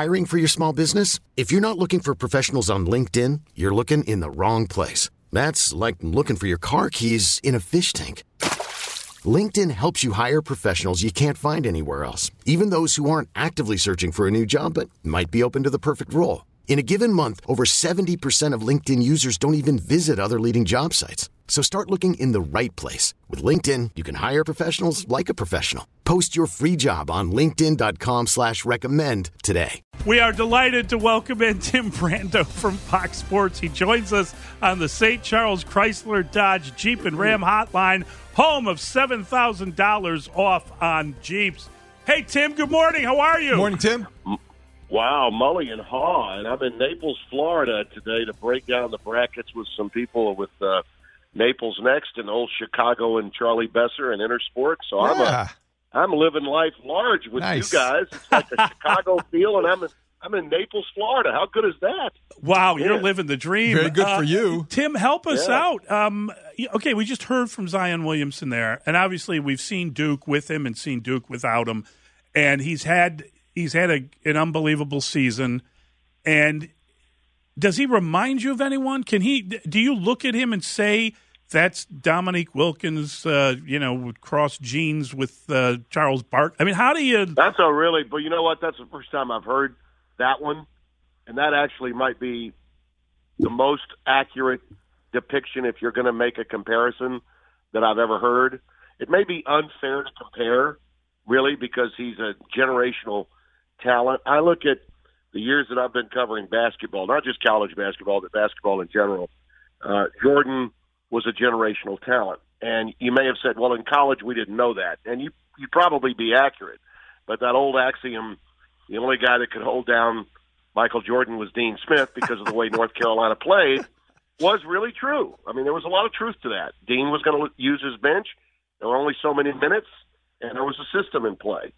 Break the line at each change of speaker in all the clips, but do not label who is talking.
Hiring for your small business? If you're not looking for professionals on LinkedIn, you're looking in the wrong place. That's like looking for your car keys in a fish tank. LinkedIn helps you hire professionals you can't find anywhere else, even those who aren't actively searching for a new job but might be open to the perfect role. In a given month, over 70% of LinkedIn users don't even visit other leading job sites. So start looking in the right place. With LinkedIn, you can hire professionals like a professional. Post your free job on linkedin.com/recommend today.
We are delighted to welcome in Tim Brando from Fox Sports. He joins us on the St. Charles Chrysler Dodge Jeep and Ram hotline, home of $7,000 off on Jeeps. Hey, Tim, good morning. How are you?
Morning, Tim.
Wow, Mully and Haw, and I'm in Naples, Florida today to break down the brackets with some people with Naples Next and old Chicago and Charlie Besser and Intersport. So I'm living life large with you guys. It's like a Chicago feel, and I'm in Naples, Florida. How good is that?
Wow, you're living the dream.
Very good for you.
Tim, help us out. Okay, we just heard from Zion Williamson there, and obviously we've seen Duke with him and seen Duke without him, and he's had an unbelievable season. And does he remind you of anyone? Do you look at him and say that's Dominique Wilkins, cross genes with Charles Barkley? I mean, how do you?
But you know what? That's the first time I've heard that one, and that actually might be the most accurate depiction if you're going to make a comparison that I've ever heard. It may be unfair to compare, really, because he's a generational talent. I look at the years that I've been covering basketball, not just college basketball, but basketball in general. Jordan was a generational talent. And you may have said, well, in college we didn't know that. And you'd probably be accurate. But that old axiom, the only guy that could hold down Michael Jordan was Dean Smith because of the way North Carolina played, was really true. I mean, there was a lot of truth to that. Dean was going to use his bench. There were only so many minutes, and there was a system in play.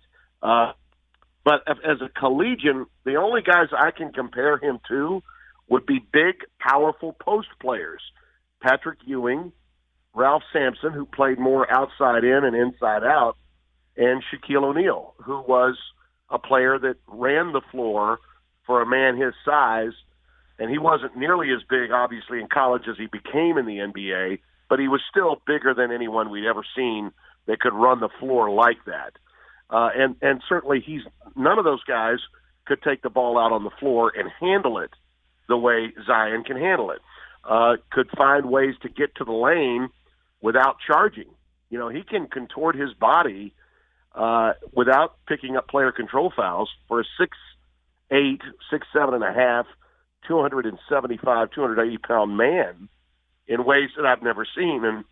But as a collegian, the only guys I can compare him to would be big, powerful post players. Patrick Ewing, Ralph Sampson, who played more outside in and inside out, and Shaquille O'Neal, who was a player that ran the floor for a man his size. And he wasn't nearly as big, obviously, in college as he became in the NBA, but he was still bigger than anyone we'd ever seen that could run the floor like that. And certainly none of those guys could take the ball out on the floor and handle it the way Zion can handle it. Could find ways to get to the lane without charging. You know, he can contort his body without picking up player control fouls for a 6'8", 6'7.5", 275, 280-pound man in ways that I've never seen. And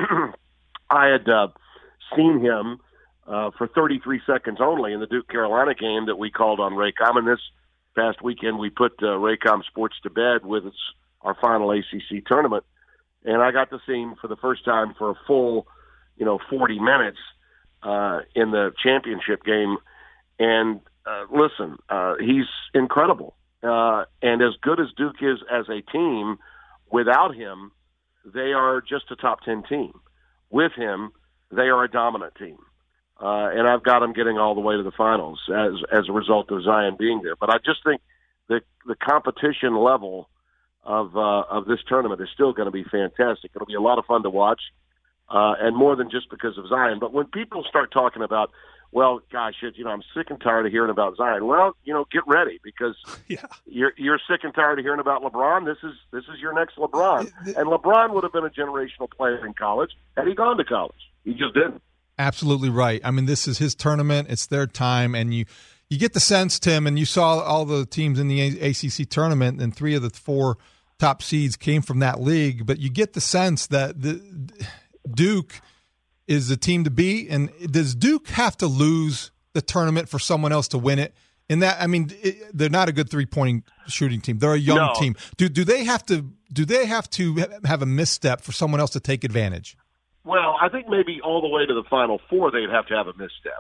I had seen him for 33 seconds only in the Duke-Carolina game that we called on Raycom. And this past weekend, we put Raycom Sports to bed with our final ACC tournament. And I got to see him for the first time for a full, 40 minutes in the championship game. And listen, he's incredible. And as good as Duke is as a team, without him, they are just a top 10 team. With him, they are a dominant team. And I've got them getting all the way to the finals as a result of Zion being there. But I just think the competition level of this tournament is still going to be fantastic. It'll be a lot of fun to watch, and more than just because of Zion. But when people start talking about, well, gosh, I'm sick and tired of hearing about Zion. Well, get ready because you're sick and tired of hearing about LeBron. This is your next LeBron, and LeBron would have been a generational player in college had he gone to college. He just didn't.
Absolutely right. I mean, this is his tournament. It's their time, and you get the sense, Tim, and you saw all the teams in the ACC tournament, and 3 of the 4 top seeds came from that league. But you get the sense that Duke is the team to beat. And does Duke have to lose the tournament for someone else to win it? In that, I mean, they're not a good 3-point shooting team. They're a young team. Do they have to have a misstep for someone else to take advantage?
Well, I think maybe all the way to the Final Four they'd have to have a misstep.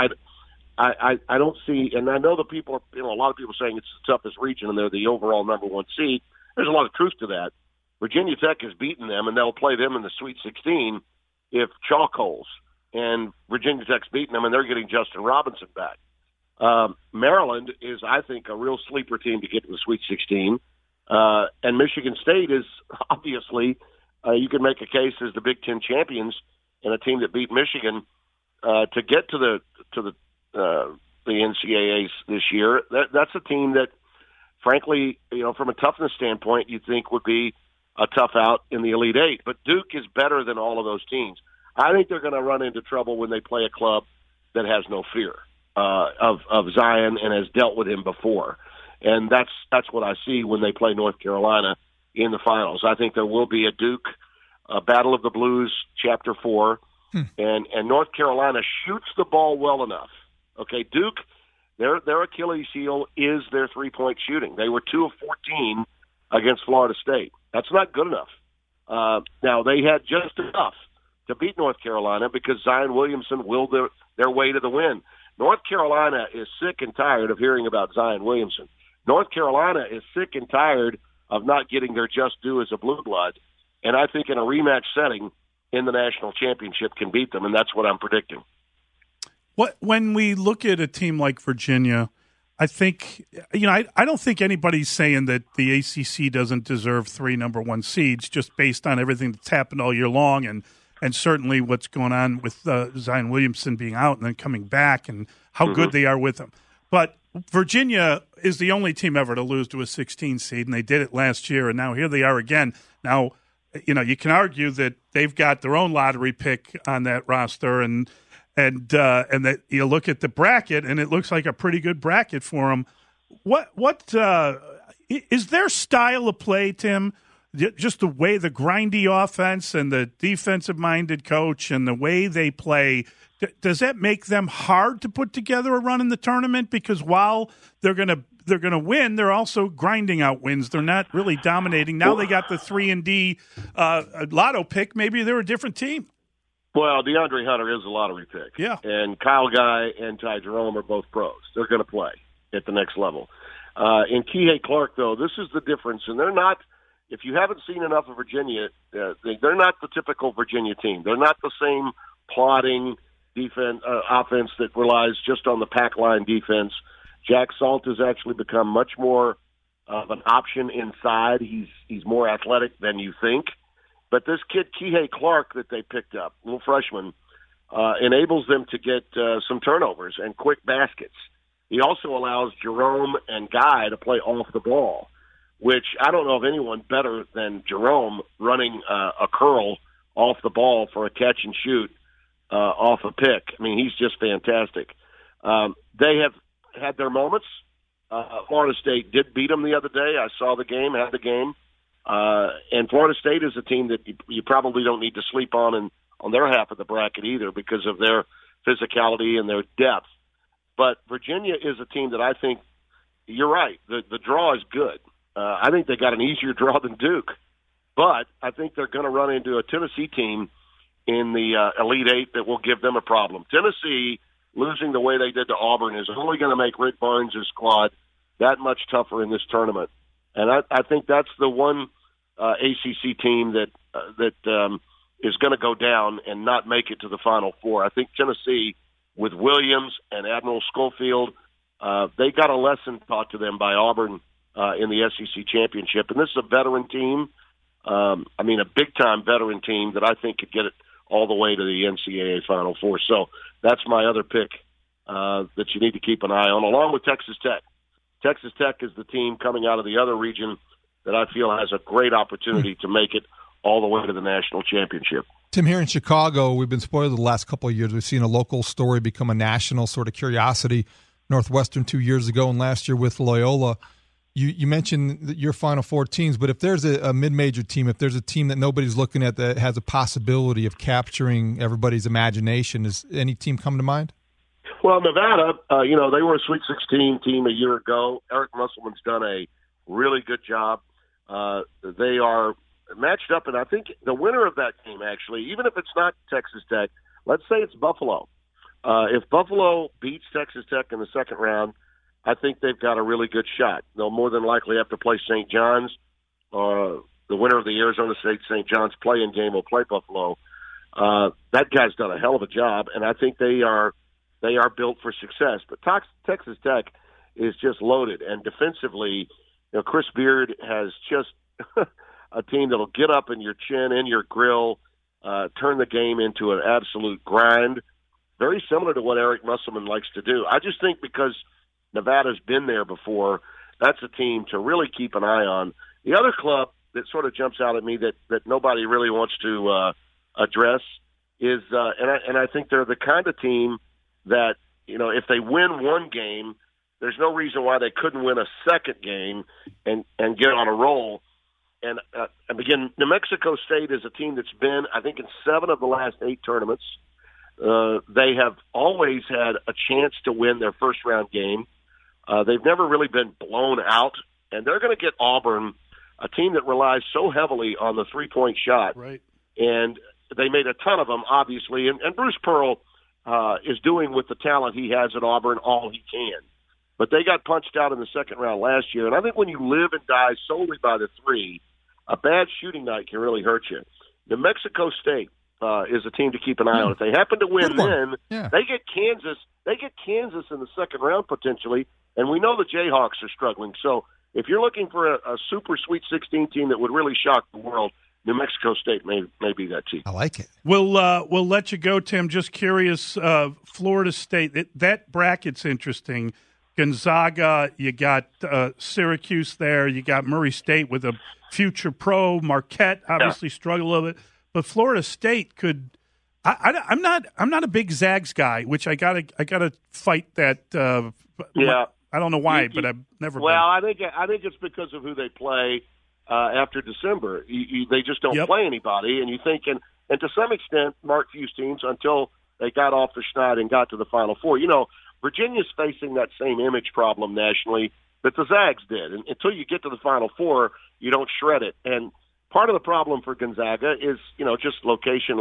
I don't see, and I know the people, a lot of people saying it's the toughest region and they're the overall number 1 seed. There's a lot of truth to that. Virginia Tech has beaten them, and they'll play them in the Sweet 16 if chalk holes. And Virginia Tech's beaten them, and they're getting Justin Robinson back. Maryland is, I think, a real sleeper team to get to the Sweet 16. And Michigan State is obviously, you can make a case as the Big Ten champions and a team that beat Michigan to get to the NCAAs this year. That's a team that, frankly, from a toughness standpoint, you'd think would be a tough out in the Elite Eight. But Duke is better than all of those teams. I think they're going to run into trouble when they play a club that has no fear of Zion and has dealt with him before. And that's what I see when they play North Carolina in the finals. I think there will be a Duke Battle of the Blues Chapter 4, and North Carolina shoots the ball well enough. Okay, Duke, their Achilles heel is their three-point shooting. They were 2 of 14 against Florida State. That's not good enough. Now, they had just enough to beat North Carolina because Zion Williamson willed their way to the win. North Carolina is sick and tired of hearing about Zion Williamson. North Carolina is sick and tired of not getting their just due as a blue blood, and I think in a rematch setting in the national championship can beat them, and that's what I'm predicting.
When we look at a team like Virginia, I think, I don't think anybody's saying that the ACC doesn't deserve 3 number 1 seeds just based on everything that's happened all year long and certainly what's going on with Zion Williamson being out and then coming back and how good they are with him. But Virginia is the only team ever to lose to a 16 seed, and they did it last year, and now here they are again. Now, you can argue that they've got their own lottery pick on that roster, and that you look at the bracket, and it looks like a pretty good bracket for them. What is their style of play, Tim? Just the way the grindy offense and the defensive-minded coach and the way they play, does that make them hard to put together a run in the tournament? Because while they're gonna win, they're also grinding out wins. They're not really dominating. Now they got the 3-and-D lotto pick. Maybe they're a different team.
Well, DeAndre Hunter is a lottery pick.
Yeah.
And Kyle Guy and Ty Jerome are both pros. They're going to play at the next level. In Kihei Clark, though, this is the difference. And they're not, if you haven't seen enough of Virginia, they're not the typical Virginia team. They're not the same plodding offense that relies just on the pack line defense. Jack Salt has actually become much more of an option inside. He's more athletic than you think. But this kid, Kihei Clark, that they picked up, little freshman, enables them to get some turnovers and quick baskets. He also allows Jerome and Guy to play off the ball, which I don't know of anyone better than Jerome running a curl off the ball for a catch and shoot off a pick. I mean, he's just fantastic. They have had their moments. Florida State did beat them the other day. I saw the game, had the game. And Florida State is a team that you probably don't need to sleep on their half of the bracket either because of their physicality and their depth. But Virginia is a team that I think, you're right, the draw is good. I think they got an easier draw than Duke. But I think they're going to run into a Tennessee team in the Elite Eight that will give them a problem. Tennessee, losing the way they did to Auburn, is only going to make Rick Barnes' squad that much tougher in this tournament. And I think that's the one ACC team that is going to go down and not make it to the Final Four. I think Tennessee, with Williams and Admiral Schofield, they got a lesson taught to them by Auburn in the SEC championship. And this is a veteran team, a big-time veteran team that I think could get it all the way to the NCAA Final Four. So that's my other pick that you need to keep an eye on, along with Texas Tech. Texas Tech is the team coming out of the other region that I feel has a great opportunity to make it all the way to the national championship.
Tim, here in Chicago, we've been spoiled the last couple of years. We've seen a local story become a national sort of curiosity. Northwestern 2 years ago and last year with Loyola. You mentioned your Final Four teams, but if there's a mid-major team, if there's a team that nobody's looking at that has a possibility of capturing everybody's imagination, is any team come to mind?
Well, Nevada, they were a Sweet 16 team a year ago. Eric Musselman's done a really good job. They are matched up, and I think the winner of that game, actually, even if it's not Texas Tech, let's say it's Buffalo. If Buffalo beats Texas Tech in the second round, I think they've got a really good shot. They'll more than likely have to play St. John's. The winner of the Arizona State-St. John's play-in game will play Buffalo. That guy's done a hell of a job, and I think they are they are built for success. But Texas Tech is just loaded, and defensively, Chris Beard has just a team that'll get up in your chin, in your grill, turn the game into an absolute grind, very similar to what Eric Musselman likes to do. I just think because Nevada's been there before, that's a team to really keep an eye on. The other club that sort of jumps out at me that nobody really wants to address is, and I think they're the kind of team that, if they win one game, there's no reason why they couldn't win a second game and get on a roll. And again, New Mexico State is a team that's been, I think, in 7 of the last 8 tournaments. They have always had a chance to win their first-round game. They've never really been blown out, and they're going to get Auburn, a team that relies so heavily on the three-point shot.
Right.
And they made a ton of them, obviously. And Bruce Pearl is doing with the talent he has at Auburn all he can. But they got punched out in the second round last year. And I think when you live and die solely by the three, a bad shooting night can really hurt you. New Mexico State is a team to keep an eye on. If they happen to win, then they get Kansas. They get Kansas in the second round potentially, and we know the Jayhawks are struggling. So if you're looking for a super Sweet 16 team that would really shock the world, New Mexico State may be that team.
I like it.
We'll let you go, Tim. Just curious, Florida State, that bracket's interesting. Gonzaga, you got Syracuse there. You got Murray State with a future pro. Marquette obviously struggle a little bit, but Florida State could. I'm not a big Zags guy, which I gotta fight that. I don't know why, but I've never.
Well, I think it's because of who they play after December. They just don't play anybody, and you think, and to some extent, Mark Few's teams until they got off the schneid and got to the Final Four. Virginia's facing that same image problem nationally that the Zags did. And until you get to the Final Four, you don't shred it. And part of the problem for Gonzaga is, just location.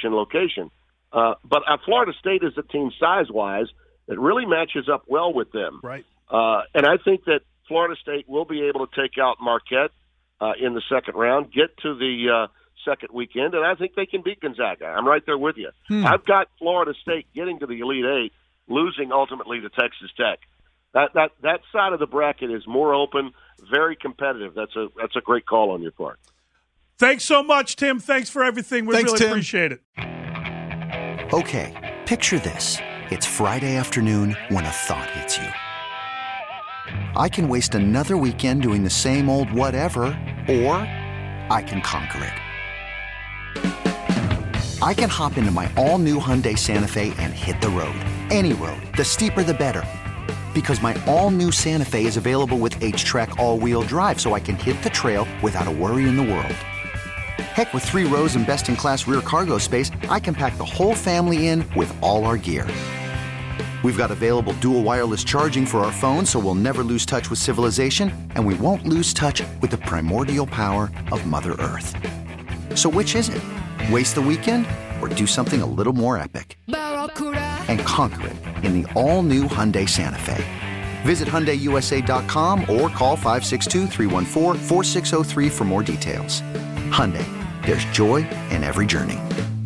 But Florida State is a team size-wise that really matches up well with them.
Right.
And I think that Florida State will be able to take out Marquette in the second round, get to the second weekend, and I think they can beat Gonzaga. I'm right there with you. I've got Florida State getting to the Elite Eight, losing ultimately to Texas Tech. That side of the bracket is more open, very competitive. That's a great call on your part.
Thanks so much, Tim. Thanks for everything. We really appreciate it.
Okay, picture this. It's Friday afternoon when a thought hits you. I can waste another weekend doing the same old whatever, or I can conquer it. I can hop into my all-new Hyundai Santa Fe and hit the road. Any road. The steeper, the better. Because my all-new Santa Fe is available with H-Track all-wheel drive, so I can hit the trail without a worry in the world. Heck, with 3 rows and best-in-class rear cargo space, I can pack the whole family in with all our gear. We've got available dual wireless charging for our phones, so we'll never lose touch with civilization, and we won't lose touch with the primordial power of Mother Earth. So which is it? Waste the weekend or do something a little more epic? And conquer it in the all-new Hyundai Santa Fe. Visit HyundaiUSA.com or call 562-314-4603 for more details. Hyundai, there's joy in every journey.